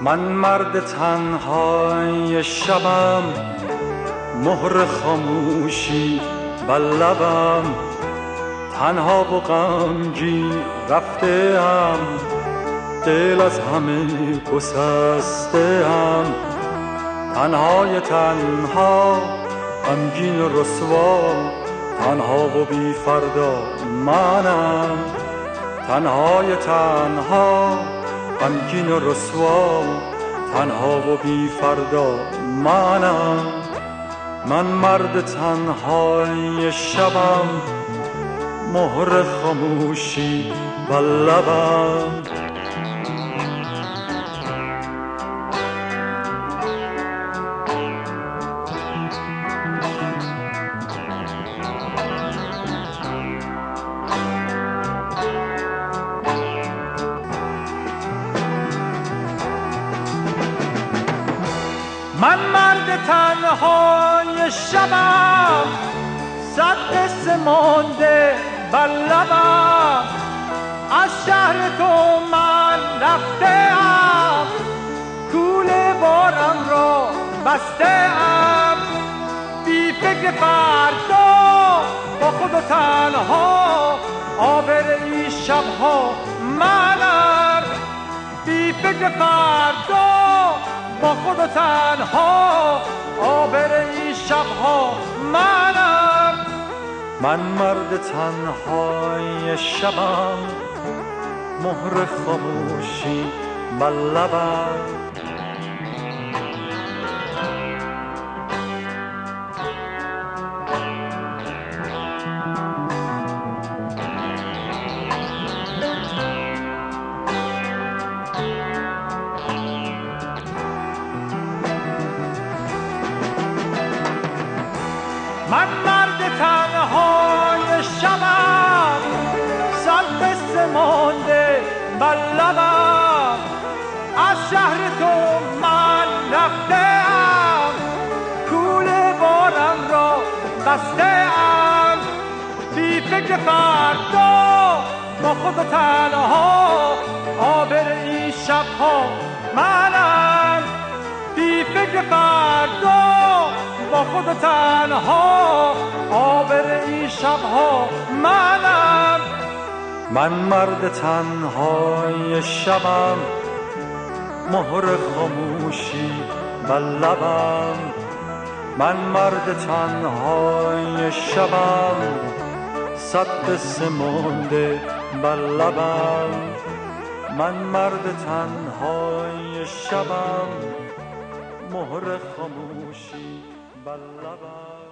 من مرد تنهای شبم، مهر خاموشی بر لبم، تنها و غمگین رفته‌ام، دل از همه گسسته‌ام، تنهای تنها، غمگین و رسوا، تنها و بی فردا منم، تنهای تنها، غمگین و رسوا، تنها و بی فردا منم. من مرد تنهای شبم، مهر خاموشی بر لبم. من مرد تنهای شبم، صد قصه مانده بر لبم، از شهر تو من رفته‌ام، کوله بارم را بسته‌ام، بی فکر فردا با خود و تنها، آبر این شبها منم، بی فکر فردا با خود و تنها، آبر این شبها منم. من مرد تنهای شبم، مهر خاموشی بر لبم. من مرد تنهای شبم، صد قصه مانده بر لبم، از شهر تو من رفته‌ام، کوله بارم را بسته‌ام، بی فکر فردا با خود و تنها، آبر این شبها منم، بی فکر فردا با خود و تنها، آبر این شبها منم. من مرد تنهای شبم، مهر خاموشی بر لبم. من مرد تنهای شبم، صد قصه مانده بر لبم. من مرد تنهای شبم، مهر خاموشی بر لبم.